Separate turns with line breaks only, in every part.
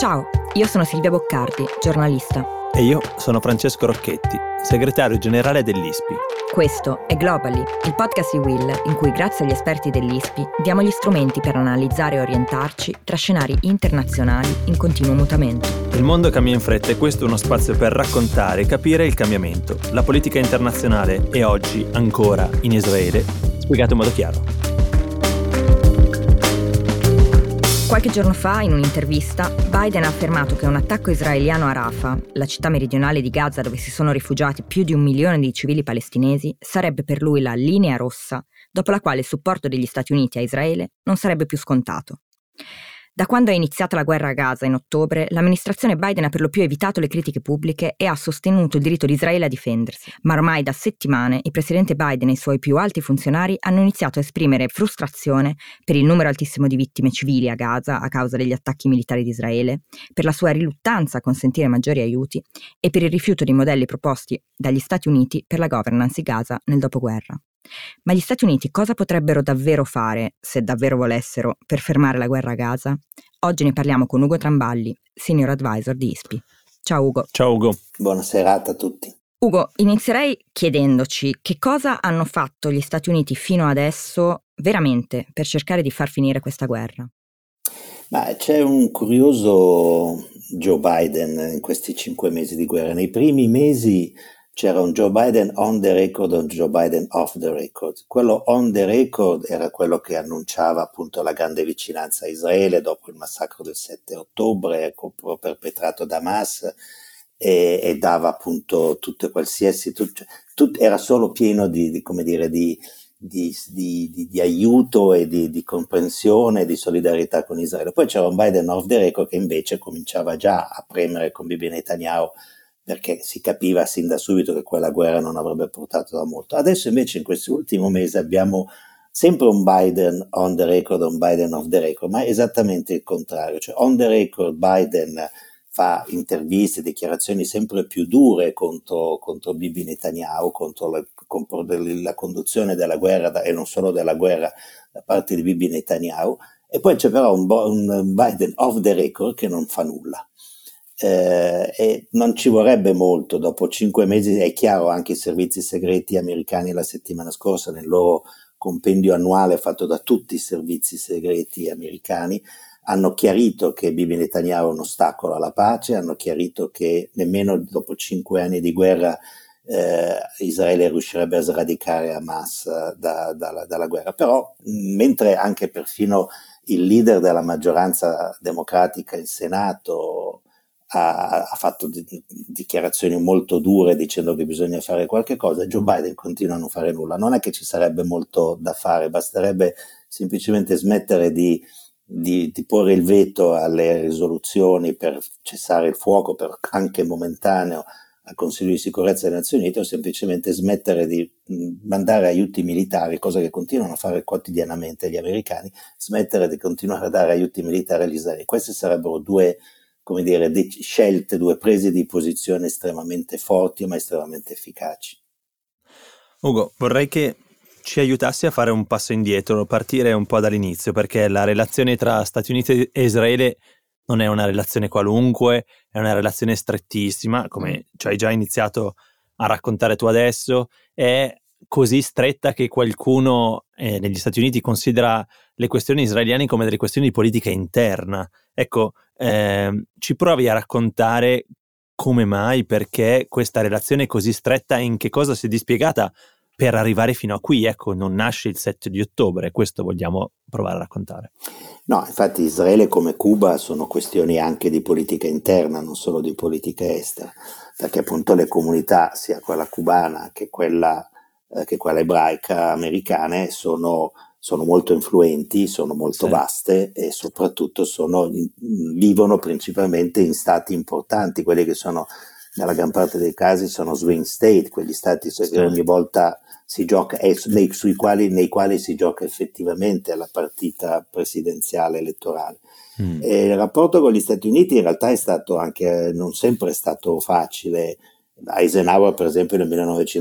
Ciao, io sono Silvia Boccardi, giornalista.
E io sono Francesco Rocchetti, segretario generale dell'ISPI.
Questo è Globally, il podcast di Will in cui, grazie agli esperti dell'ISPI, diamo gli strumenti per analizzare e orientarci tra scenari internazionali in continuo mutamento.
Il mondo cambia in fretta e questo è uno spazio per raccontare e capire il cambiamento, la politica internazionale e oggi ancora in Israele, spiegato in modo chiaro.
Qualche giorno fa, in un'intervista, Biden ha affermato che un attacco israeliano a Rafah, la città meridionale di Gaza dove si sono rifugiati più di 1 milione di civili palestinesi, sarebbe per lui la linea rossa, dopo la quale il supporto degli Stati Uniti a Israele non sarebbe più scontato. Da quando è iniziata la guerra a Gaza in ottobre, l'amministrazione Biden ha per lo più evitato le critiche pubbliche e ha sostenuto il diritto di Israele a difendersi. Ma ormai da settimane il presidente Biden e i suoi più alti funzionari hanno iniziato a esprimere frustrazione per il numero altissimo di vittime civili a Gaza a causa degli attacchi militari di Israele, per la sua riluttanza a consentire maggiori aiuti e per il rifiuto dei modelli proposti dagli Stati Uniti per la governance di Gaza nel dopoguerra. Ma gli Stati Uniti cosa potrebbero davvero fare, se davvero volessero, per fermare la guerra a Gaza? Oggi ne parliamo con Ugo Tramballi, Senior Advisor di ISPI. Ciao Ugo.
Ciao Ugo.
Buona serata a tutti.
Ugo, inizierei chiedendoci che cosa hanno fatto gli Stati Uniti fino adesso veramente per cercare di far finire questa guerra?
Ma c'è un curioso Joe Biden in questi 5 mesi di guerra. Nei primi mesi c'era un Joe Biden on the record e un Joe Biden off the record. Quello on the record era quello che annunciava appunto la grande vicinanza a Israele dopo il massacro del 7 ottobre perpetrato da Hamas e dava appunto tutte qualsiasi, era solo pieno di aiuto e di comprensione e di solidarietà con Israele. Poi c'era un Biden off the record che invece cominciava già a premere con Bibi Netanyahu, perché si capiva sin da subito che quella guerra non avrebbe portato da molto. Adesso invece in questi ultimi mesi abbiamo sempre un Biden on the record, un Biden off the record, ma è esattamente il contrario. Cioè on the record Biden fa interviste, dichiarazioni sempre più dure contro Bibi Netanyahu, contro la conduzione della guerra e non solo della guerra da parte di Bibi Netanyahu, e poi c'è però un Biden off the record che non fa nulla. E non ci vorrebbe molto, dopo 5 mesi è chiaro, anche i servizi segreti americani la settimana scorsa nel loro compendio annuale fatto da tutti i servizi segreti americani hanno chiarito che Bibi Netanyahu è un ostacolo alla pace, hanno chiarito che nemmeno dopo 5 anni di guerra Israele riuscirebbe a sradicare Hamas dalla guerra. Però mentre anche perfino il leader della maggioranza democratica in Senato ha fatto dichiarazioni molto dure dicendo che bisogna fare qualche cosa, Joe Biden continua a non fare nulla. Non è che ci sarebbe molto da fare, basterebbe semplicemente smettere di porre il veto alle risoluzioni per cessare il fuoco, per anche momentaneo, al Consiglio di sicurezza delle Nazioni Unite, o semplicemente smettere di mandare aiuti militari, cosa che continuano a fare quotidianamente gli americani, smettere di continuare a dare aiuti militari agli israeliani. Queste sarebbero due scelte, due prese di posizione estremamente forti ma estremamente efficaci.
Ugo, vorrei che ci aiutassi a fare un passo indietro, partire un po' dall'inizio, perché la relazione tra Stati Uniti e Israele non è una relazione qualunque, è una relazione strettissima, come ci hai già iniziato a raccontare tu adesso, è così stretta che qualcuno negli Stati Uniti considera le questioni israeliane come delle questioni di politica interna. Ecco, ci provi a raccontare come mai, perché questa relazione è così stretta e in che cosa si è dispiegata per arrivare fino a qui. Ecco, non nasce il 7 di ottobre, questo vogliamo provare a raccontare.
No, infatti Israele come Cuba sono questioni anche di politica interna, non solo di politica estera, perché appunto le comunità, sia quella cubana che quella ebraica americane, sono molto influenti, sono molto vaste e soprattutto vivono principalmente in stati importanti, quelli che sono nella gran parte dei casi sono swing state, quegli stati che ogni volta si gioca nei quali si gioca effettivamente la partita presidenziale elettorale. E il rapporto con gli Stati Uniti in realtà è stato anche non sempre stato facile. Eisenhower, per esempio, nel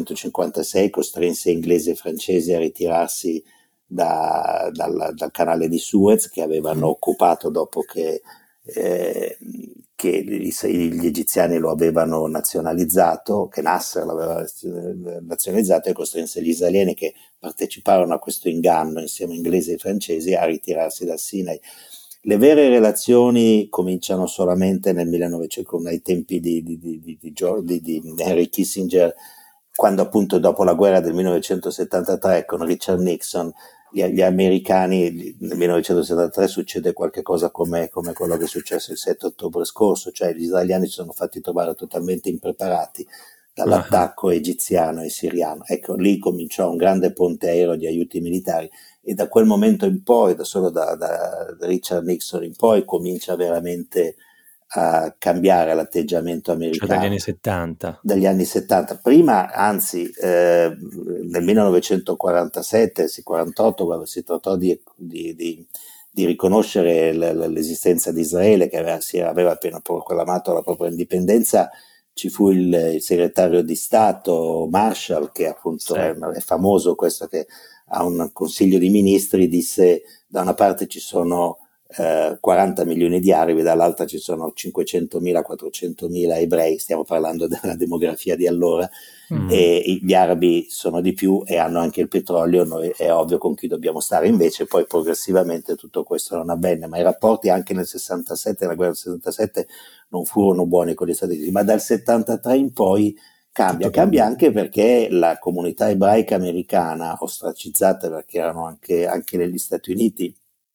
1956 costrinse inglesi e francesi a ritirarsi dal canale di Suez, che avevano occupato dopo che che gli egiziani lo avevano nazionalizzato, che Nasser l'aveva nazionalizzato, e costrinse gli israeliani che parteciparono a questo inganno insieme a inglesi e francesi a ritirarsi dal Sinai. Le vere relazioni cominciano solamente nel 1900, ai tempi di Henry Kissinger, quando appunto dopo la guerra del 1973 con Richard Nixon gli americani, nel 1973 succede qualche cosa come quello che è successo il 7 ottobre scorso, cioè gli israeliani si sono fatti trovare totalmente impreparati dall'attacco egiziano e siriano. Ecco, lì cominciò un grande ponte aereo di aiuti militari, e da quel momento in poi, da Richard Nixon in poi, comincia veramente a cambiare l'atteggiamento americano.
Cioè dagli anni 70.
Dagli anni 70. Prima, anzi, nel 1947-48, quando si trattò di riconoscere l'esistenza di Israele, che aveva appena proclamato la propria indipendenza, ci fu il segretario di Stato Marshall, che appunto è famoso questo, che a un consiglio di ministri disse: da una parte ci sono 40 milioni di arabi, dall'altra ci sono 500.000, 400.000 ebrei, stiamo parlando della demografia di allora, e gli arabi sono di più e hanno anche il petrolio, noi è ovvio con chi dobbiamo stare. Invece poi progressivamente tutto questo non avvenne, ma i rapporti anche nel 67, nella guerra del 67, non furono buoni con gli Stati Uniti, ma dal 73 in poi cambia anche perché la comunità ebraica americana, ostracizzata perché erano anche negli Stati Uniti,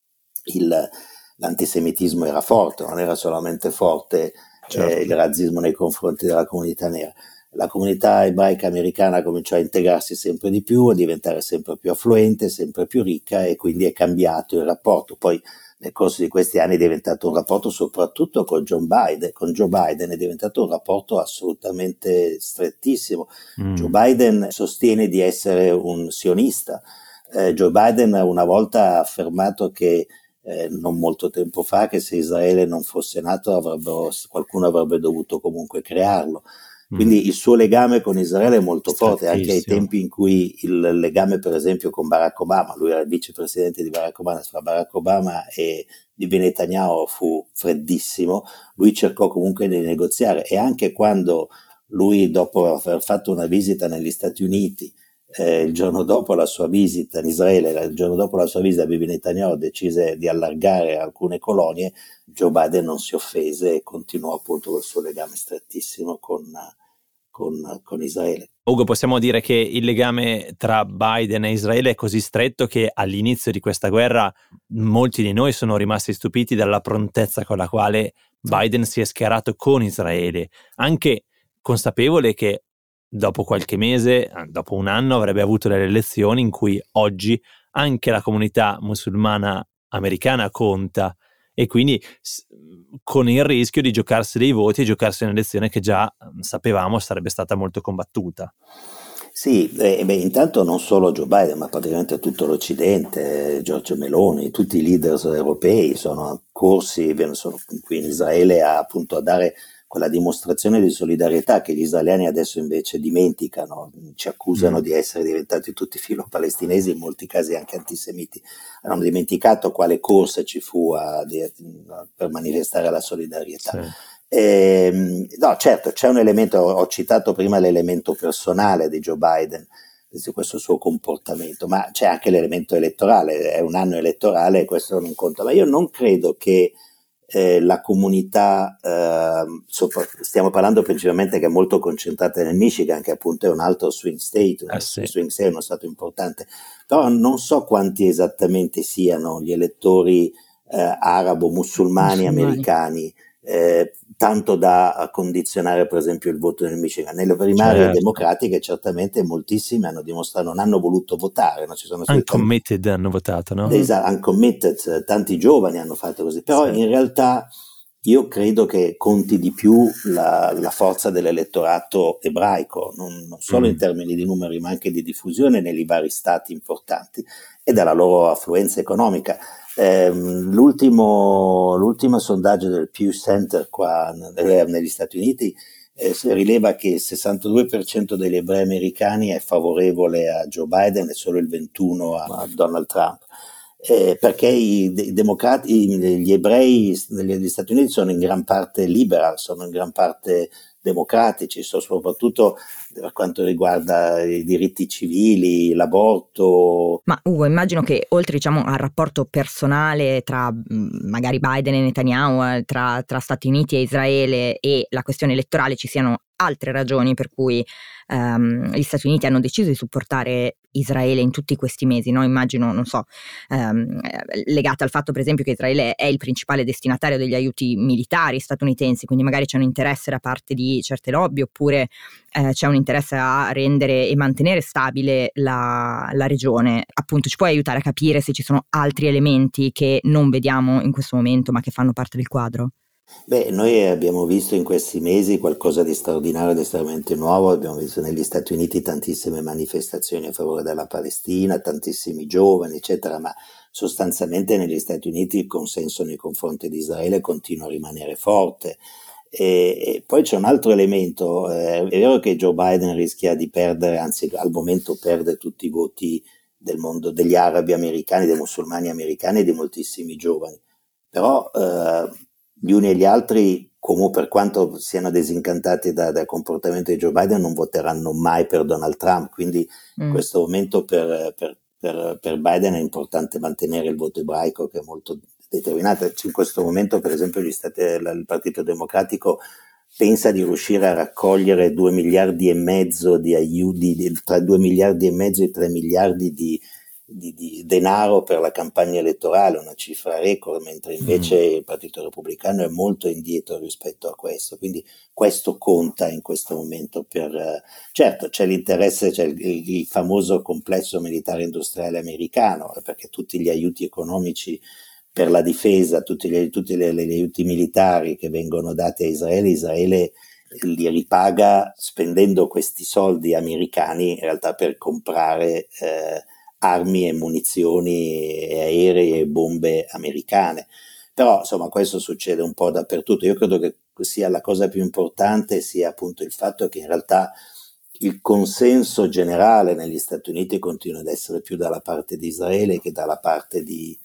l'antisemitismo era forte, non era solamente forte il razzismo nei confronti della comunità nera. La comunità ebraica americana cominciò a integrarsi sempre di più, a diventare sempre più affluente, sempre più ricca, e quindi è cambiato il rapporto. Poi nel corso di questi anni è diventato un rapporto, soprattutto con Joe Biden è diventato un rapporto assolutamente strettissimo. Joe Biden sostiene di essere un sionista. Joe Biden una volta ha affermato che non molto tempo fa, che se Israele non fosse nato qualcuno avrebbe dovuto comunque crearlo. Quindi il suo legame con Israele è molto forte, anche ai tempi in cui il legame per esempio con Barack Obama, lui era il vicepresidente di Barack Obama, fra Barack Obama e Bibi Netanyahu fu freddissimo, lui cercò comunque di negoziare, e anche quando lui, dopo aver fatto una visita negli Stati Uniti, il giorno dopo la sua visita in Israele, il giorno dopo la sua visita, Bibi Netanyahu decise di allargare alcune colonie. Joe Biden non si offese e continuò appunto col suo legame strettissimo con Israele.
Ugo, possiamo dire che il legame tra Biden e Israele è così stretto che all'inizio di questa guerra molti di noi sono rimasti stupiti dalla prontezza con la quale Biden si è schierato con Israele, anche consapevole che dopo qualche mese, dopo un anno, avrebbe avuto le elezioni in cui oggi anche la comunità musulmana americana conta, e quindi con il rischio di giocarsi dei voti e giocarsi un'elezione che già sapevamo sarebbe stata molto combattuta.
Sì, intanto non solo Joe Biden, ma praticamente tutto l'Occidente, Giorgia Meloni, tutti i leaders europei sono corsi, sono qui in Israele a dare quella dimostrazione di solidarietà che gli israeliani adesso invece dimenticano, ci accusano di essere diventati tutti filo-palestinesi, in molti casi anche antisemiti. Hanno dimenticato quale corsa ci fu per manifestare la solidarietà. Sì. No, certo, c'è un elemento, ho citato prima l'elemento personale di Joe Biden, questo suo comportamento, ma c'è anche l'elemento elettorale, è un anno elettorale e questo non conta, ma io non credo che la comunità, stiamo parlando principalmente che è molto concentrata nel Michigan, che appunto è un altro swing state, swing state è uno stato importante, però non so quanti esattamente siano gli elettori arabo-musulmani americani, tanto da condizionare per esempio il voto nel Michigan. Nelle primarie democratiche certamente moltissimi hanno dimostrato, non hanno voluto votare, ci sono
uncommitted hanno votato, no?
Uncommitted, tanti giovani hanno fatto così, però in realtà io credo che conti di più la forza dell'elettorato ebraico, non solo in termini di numeri ma anche di diffusione nei vari stati importanti e della loro affluenza economica. L'ultimo sondaggio del Pew Center qua negli Stati Uniti rileva che il 62% degli ebrei americani è favorevole a Joe Biden e solo il 21% a Donald Trump. perché gli ebrei degli Stati Uniti sono in gran parte liberal, sono in gran parte democratici, soprattutto per quanto riguarda i diritti civili, l'aborto.
Ma Ugo, immagino che oltre al rapporto personale tra magari Biden e Netanyahu, tra Stati Uniti e Israele e la questione elettorale, ci siano altre ragioni per cui gli Stati Uniti hanno deciso di supportare Israele in tutti questi mesi, no? Immagino, non so, legate al fatto per esempio che Israele è il principale destinatario degli aiuti militari statunitensi, quindi magari c'è un interesse da parte di certe lobby, oppure c'è un interesse a rendere e mantenere stabile la regione. Appunto, ci puoi aiutare a capire se ci sono altri elementi che non vediamo in questo momento ma che fanno parte del quadro?
Beh, noi abbiamo visto in questi mesi qualcosa di straordinario ed estremamente nuovo. Abbiamo visto negli Stati Uniti tantissime manifestazioni a favore della Palestina, tantissimi giovani, eccetera, ma sostanzialmente negli Stati Uniti il consenso nei confronti di Israele continua a rimanere forte. E poi c'è un altro elemento, è vero che Joe Biden rischia di perdere, anzi al momento perde tutti i voti del mondo, degli arabi americani, dei musulmani americani e di moltissimi giovani, però gli uni e gli altri, comunque, per quanto siano disincantati dal comportamento di Joe Biden, non voteranno mai per Donald Trump, quindi in questo momento per Biden è importante mantenere il voto ebraico, che è molto determinato. In questo momento, per esempio, il Partito Democratico pensa di riuscire a raccogliere 2 miliardi e mezzo di aiuti, tra 2 miliardi e mezzo e 3 miliardi di denaro per la campagna elettorale, una cifra record, mentre invece il Partito Repubblicano è molto indietro rispetto a questo, quindi questo conta in questo momento certo c'è l'interesse, c'è il famoso complesso militare industriale americano, perché tutti gli aiuti economici per la difesa, tutti gli aiuti militari che vengono dati a Israele li ripaga spendendo questi soldi americani in realtà per comprare armi e munizioni e aerei e bombe americane. Però insomma questo succede un po' dappertutto. Io credo che sia la cosa più importante sia appunto il fatto che in realtà il consenso generale negli Stati Uniti continua ad essere più dalla parte di Israele che dalla parte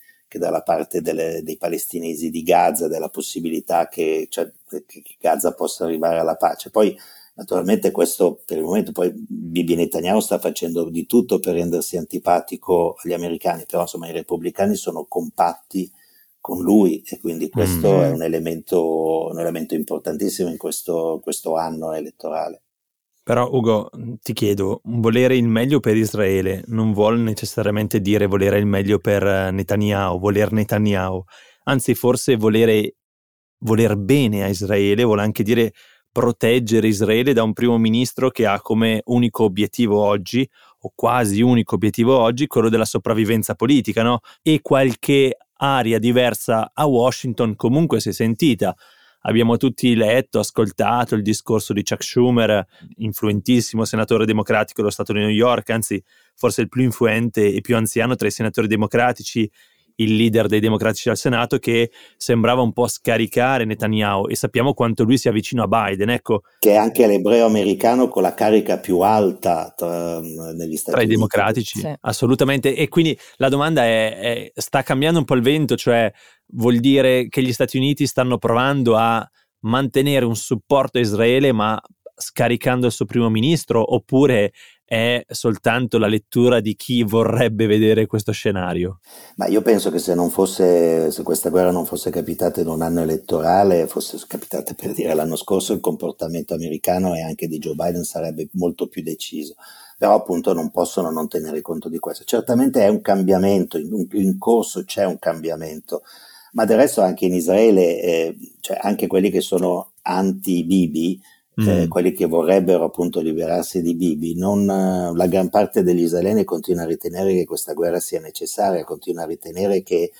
dei palestinesi di Gaza, della possibilità che Gaza possa arrivare alla pace. Poi naturalmente questo per il momento, poi Bibi Netanyahu sta facendo di tutto per rendersi antipatico agli americani, però insomma i repubblicani sono compatti con lui e quindi questo è un elemento importantissimo in questo anno elettorale.
Però Ugo, ti chiedo, volere il meglio per Israele non vuole necessariamente dire volere il meglio per Netanyahu, voler Netanyahu, anzi forse voler bene a Israele vuole anche dire proteggere Israele da un primo ministro che ha come unico obiettivo oggi, o quasi unico obiettivo oggi, quello della sopravvivenza politica, no? E qualche aria diversa a Washington comunque si è sentita. Abbiamo tutti letto, ascoltato il discorso di Chuck Schumer, influentissimo senatore democratico dello Stato di New York, anzi forse il più influente e più anziano tra i senatori democratici, il leader dei democratici al Senato, che sembrava un po' scaricare Netanyahu, e sappiamo quanto lui sia vicino a Biden, ecco.
Che è anche l'ebreo americano con la carica più alta negli Stati Uniti.
Tra i democratici, sì. Assolutamente. E quindi la domanda è, sta cambiando un po' il vento, cioè vuol dire che gli Stati Uniti stanno provando a mantenere un supporto a Israele ma scaricando il suo primo ministro, oppure è soltanto la lettura di chi vorrebbe vedere questo scenario?
Ma io penso che se questa guerra non fosse capitata in un anno elettorale, fosse capitata per dire l'anno scorso, il comportamento americano e anche di Joe Biden sarebbe molto più deciso. Però appunto non possono non tenere conto di questo. Certamente è un cambiamento, in corso c'è un cambiamento, ma del resto anche in Israele, cioè anche quelli che sono anti-Bibi, quelli che vorrebbero appunto liberarsi di Bibi, la gran parte degli israeliani continua a ritenere che questa guerra sia necessaria, continua a ritenere che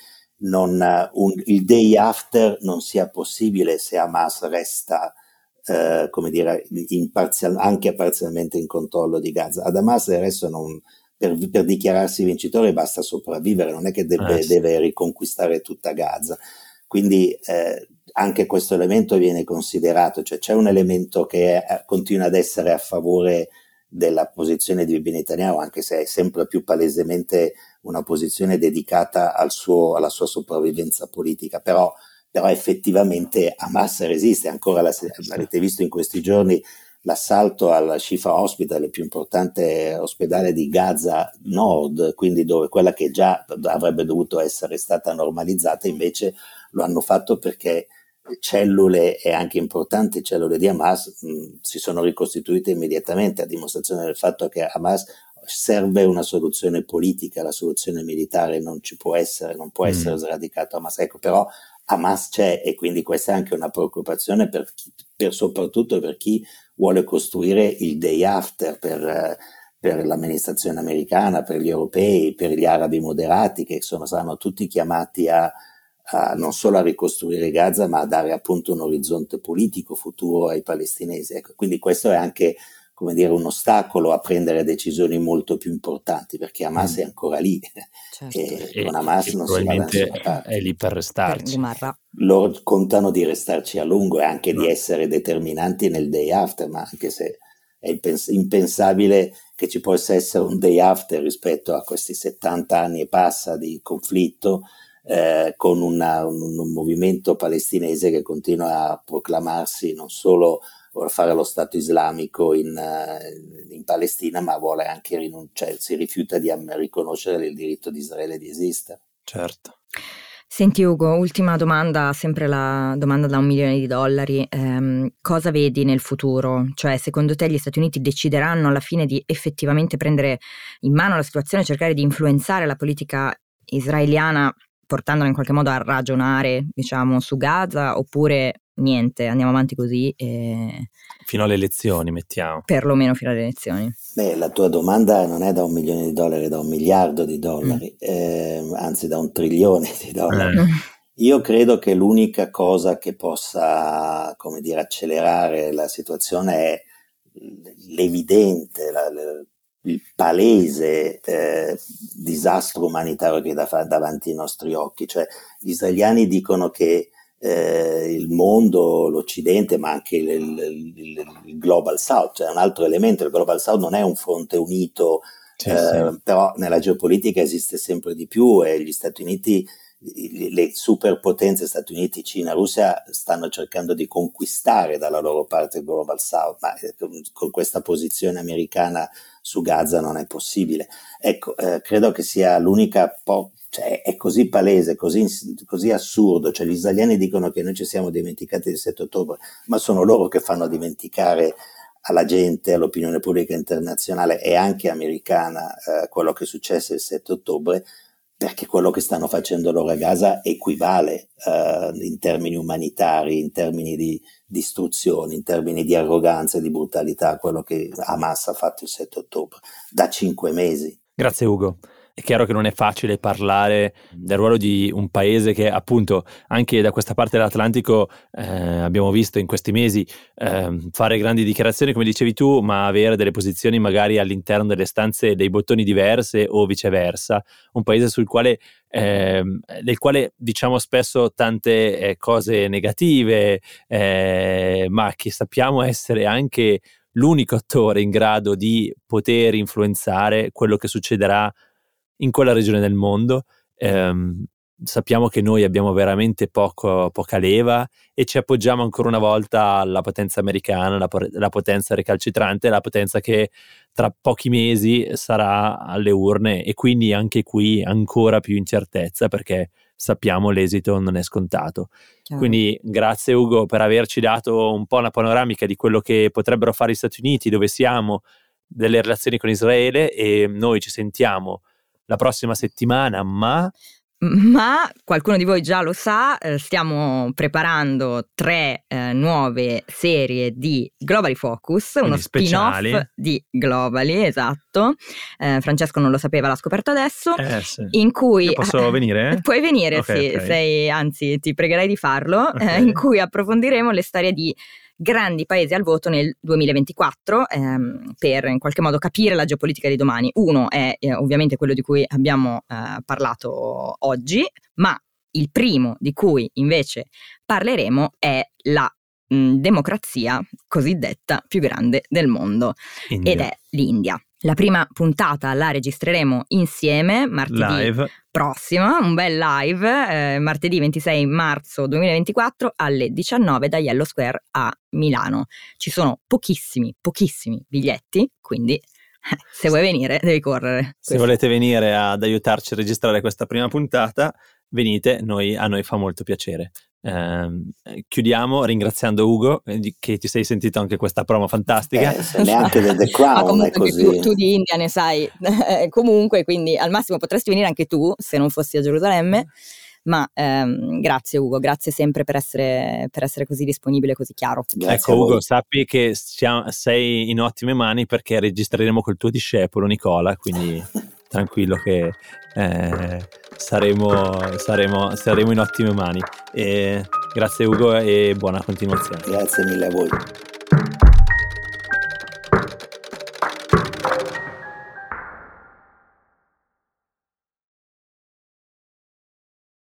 il day after non sia possibile se Hamas resta come dire anche parzialmente in controllo di Gaza. Ad Hamas adesso per dichiararsi vincitore basta sopravvivere, non è che deve riconquistare tutta Gaza, quindi anche questo elemento viene considerato, cioè c'è un elemento che continua ad essere a favore della posizione di Bibi Netanyahu, anche se è sempre più palesemente una posizione dedicata alla sua sopravvivenza politica, però effettivamente Hamas resiste ancora. L'avete visto in questi giorni l'assalto al Shifa Hospital, il più importante ospedale di Gaza Nord, quindi dove quella che già avrebbe dovuto essere stata normalizzata, invece lo hanno fatto perché cellule, e anche importanti cellule di Hamas, si sono ricostituite immediatamente, a dimostrazione del fatto che Hamas serve una soluzione politica, la soluzione militare non può essere sradicato Hamas. Ecco, però Hamas c'è, e quindi questa è anche una preoccupazione soprattutto per chi vuole costruire il day after per l'amministrazione americana, per gli europei, per gli arabi moderati, che saranno tutti chiamati a non solo a ricostruire Gaza, ma a dare appunto un orizzonte politico futuro ai palestinesi. Ecco, quindi questo è anche, come dire, un ostacolo a prendere decisioni molto più importanti, perché Hamas è ancora lì,
certo.
e con Hamas non si va da nessuna parte.
È lì per restarci.
Loro contano di restarci a lungo e anche di essere determinanti nel day after, ma anche se è impensabile che ci possa essere un day after rispetto a questi 70 anni e passa di conflitto, con un movimento palestinese che continua a proclamarsi non solo vuole fare lo Stato islamico in Palestina, ma vuole anche si rifiuta di riconoscere il diritto di Israele di esistere.
Certo.
Senti Ugo, ultima domanda, sempre la domanda da $1 milione. Cosa vedi nel futuro? Cioè, secondo te gli Stati Uniti decideranno alla fine di effettivamente prendere in mano la situazione, cercare di influenzare la politica israeliana, portandola in qualche modo a ragionare, diciamo, su Gaza, oppure niente, andiamo avanti così
fino alle elezioni, mettiamo.
Perlomeno fino alle elezioni.
Beh, la tua domanda non è da $1 milione, è da $1 miliardo, anzi da $1 trilione. Io credo che l'unica cosa che possa, come dire, accelerare la situazione è l'evidente, il palese disastro umanitario che è davanti ai nostri occhi. Cioè, gli israeliani dicono che il mondo, l'Occidente, ma anche il Global South, cioè un altro elemento, il Global South non è un fronte unito, sì. Però nella geopolitica esiste sempre di più, e gli Stati Uniti, le superpotenze Stati Uniti, Cina, Russia stanno cercando di conquistare dalla loro parte il Global South, ma con questa posizione americana su Gaza non è possibile. Ecco, credo che sia l'unica cioè è così palese, così assurdo. Cioè, gli israeliani dicono che noi ci siamo dimenticati del 7 ottobre, ma sono loro che fanno dimenticare alla gente, all'opinione pubblica internazionale e anche americana quello che successe il 7 ottobre, perché quello che stanno facendo loro a Gaza equivale in termini umanitari, in termini di distruzione, in termini di arroganza e di brutalità a quello che Hamas ha fatto il 7 ottobre da 5 mesi.
Grazie Ugo. È chiaro che non è facile parlare del ruolo di un paese che, appunto, anche da questa parte dell'Atlantico abbiamo visto in questi mesi fare grandi dichiarazioni, come dicevi tu, ma avere delle posizioni magari all'interno delle stanze dei bottoni diverse o viceversa. Un paese del quale diciamo spesso tante cose negative, ma che sappiamo essere anche l'unico attore in grado di poter influenzare quello che succederà in quella regione del mondo. Sappiamo che noi abbiamo veramente poca leva, e ci appoggiamo ancora una volta alla potenza americana, la potenza recalcitrante, la potenza che tra pochi mesi sarà alle urne, e quindi anche qui ancora più incertezza, perché sappiamo l'esito non è scontato. Chiaro. Quindi grazie Ugo per averci dato un po' una panoramica di quello che potrebbero fare gli Stati Uniti, dove siamo, delle relazioni con Israele, e noi ci sentiamo la prossima settimana, ma
qualcuno di voi già lo sa, stiamo preparando 3 nuove serie di Globally Focus, uno spin-off di Globally, esatto. Francesco non lo sapeva, l'ha scoperto adesso.
Sì.
In cui
io posso venire?
Puoi venire,
okay,
sì, okay. Anzi ti pregherei di farlo, okay. In cui approfondiremo le storie di grandi paesi al voto nel 2024, per in qualche modo capire la geopolitica di domani. Uno è ovviamente quello di cui abbiamo parlato oggi, ma il primo di cui invece parleremo è la democrazia cosiddetta più grande del mondo,
India.
ed è l'India. La prima puntata la registreremo insieme martedì
Live.
prossimo, un bel live, martedì 26 marzo 2024 alle 19 da Yellow Square a Milano. Ci sono pochissimi biglietti, quindi se vuoi venire devi correre.
Se volete venire ad aiutarci a registrare questa prima puntata, venite, a noi fa molto piacere. Chiudiamo ringraziando Ugo, che ti sei sentito anche questa promo fantastica.
Se neanche The Crown
comunque
è così.
tu di India ne sai comunque, quindi al massimo potresti venire anche tu se non fossi a Gerusalemme. Ma grazie Ugo, grazie sempre per essere così disponibile, così chiaro.
Grazie
ecco Ugo, sappi che sei in ottime mani, perché registreremo col tuo discepolo Nicola, quindi tranquillo che saremo in ottime mani. Grazie Ugo e buona continuazione.
Grazie mille a voi.